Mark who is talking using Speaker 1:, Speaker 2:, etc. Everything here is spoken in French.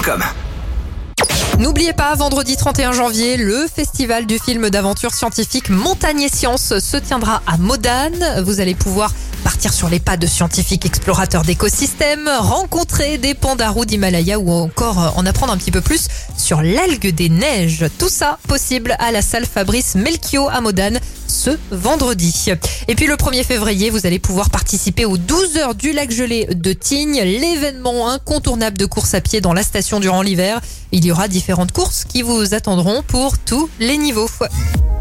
Speaker 1: radioscoop.com.
Speaker 2: N'oubliez pas, vendredi 31 janvier, le festival du film d'aventure scientifique Montagne et Sciences se tiendra à Modane. Vous allez pouvoir partir sur les pas de scientifiques explorateurs d'écosystèmes, rencontrer des pandarous d'Himalaya ou encore en apprendre un petit peu plus sur l'algue des neiges. Tout ça possible à la salle Fabrice Melchior à Modane ce vendredi. Et puis le 1er février, vous allez pouvoir participer aux 12 heures du lac gelé de Tignes, l'événement incontournable de course à pied dans la station durant l'hiver. Il y aura différentes courses qui vous attendront pour tous les niveaux.